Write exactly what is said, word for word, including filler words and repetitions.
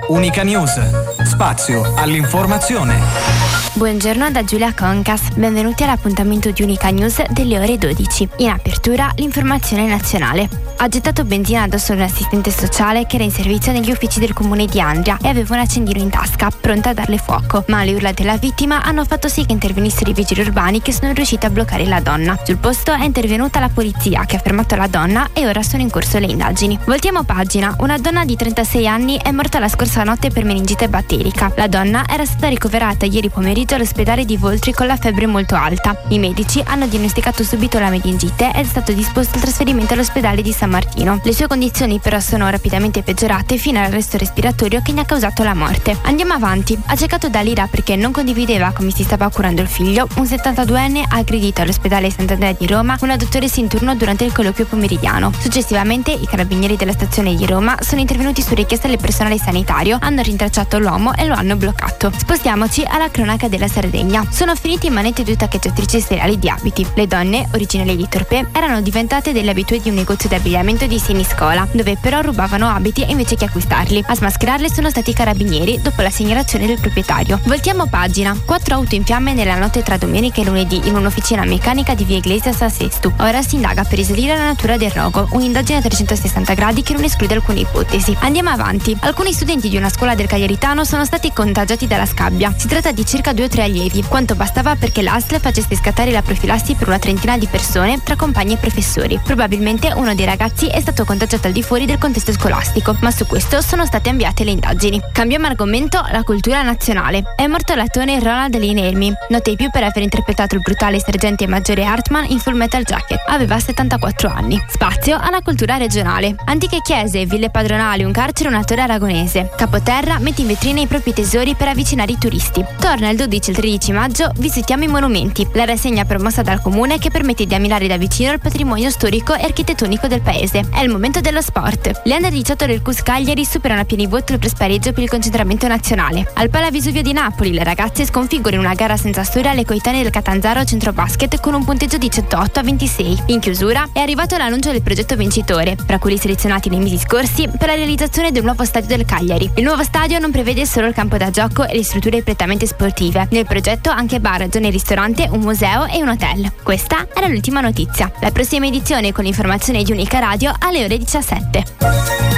Unica News, spazio all'informazione. Buongiorno da Giulia Concas, benvenuti all'appuntamento di Unica News delle ore dodici. In apertura l'informazione nazionale. Ha gettato benzina addosso ad un assistente sociale che era in servizio negli uffici del comune di Andria e aveva un accendino in tasca, pronta a darle fuoco, ma le urla della vittima hanno fatto sì che intervenissero i vigili urbani che sono riusciti a bloccare la donna. Sul posto è intervenuta la polizia che ha fermato la donna e ora sono in corso le indagini. Voltiamo pagina. Una donna di trentasei anni è morta la scorsa notte per meningite batterica. La donna era stata ricoverata ieri pomeriggio all'ospedale di Voltri con la febbre molto alta. I medici hanno diagnosticato subito la meningite ed è stato disposto il trasferimento all'ospedale di San Martino. Le sue condizioni però sono rapidamente peggiorate fino all'arresto respiratorio che ne ha causato la morte. Andiamo avanti. Accecato dall'ira perché non condivideva come si stava curando il figlio, un settantaduenne ha aggredito all'ospedale Sant'Andrea di Roma una dottoressa in turno durante il colloquio pomeridiano. Successivamente i carabinieri della stazione di Roma sono intervenuti su richiesta del personale sanitario, hanno rintracciato l'uomo e lo hanno bloccato. Spostiamoci alla cronaca della Sardegna. Sono finiti in manette due taccheggiatrici seriali di abiti. Le donne, originali di Torpè, erano diventate delle abitue di un negozio di abbigliamento di Siniscola, dove però rubavano abiti invece che acquistarli. A smascherarle sono stati i carabinieri dopo la segnalazione del proprietario. Voltiamo pagina. Quattro auto in fiamme nella notte tra domenica e lunedì in un'officina meccanica di via Iglesias a Sestu. Ora si indaga per risalire la natura del rogo, un'indagine a trecentosessanta gradi che non esclude alcune ipotesi. Andiamo avanti. Alcuni studenti di una scuola del Cagliaritano sono stati contagiati dalla scabbia. Si tratta di circa due o tre allievi, quanto bastava perché l'A S L facesse scattare la profilassi per una trentina di persone tra compagni e professori. Probabilmente uno dei ragazzi è stato contagiato al di fuori del contesto scolastico, ma su questo sono state avviate le indagini. Cambiamo argomento, la cultura nazionale. È morto l'attore Ronald Linermi, noto ai più per aver interpretato il brutale sergente maggiore Hartman in Full Metal Jacket. Aveva settantaquattro anni. Spazio alla cultura regionale. Antiche chiese, ville padronali, un carcere, una torre aragonese. Capoterra mette in vetrina i propri tesori per avvicinare i turisti. Torna il dodici e il tredici maggio, visitiamo i monumenti, la rassegna promossa dal comune che permette di ammirare da vicino il patrimonio storico e architettonico del paese. È il momento dello sport. Le under diciotto del C U S Cagliari superano a pieni voti il prespareggio per il concentramento nazionale. Al Pala Vesuvio di Napoli le ragazze sconfiggono in una gara senza storia le coetanee del Catanzaro Centro Basket con un punteggio di centootto a ventisei. In chiusura è arrivato l'annuncio del progetto vincitore, fra quelli selezionati nei mesi scorsi per la realizzazione del nuovo stadio del Cagliari. Il nuovo stadio non prevede solo il campo da gioco e le strutture prettamente sportive. Nel progetto anche bar, zone ristorante, un museo e un hotel. Questa era l'ultima notizia. La prossima edizione con l'informazione di Unica Radio alle ore diciassette.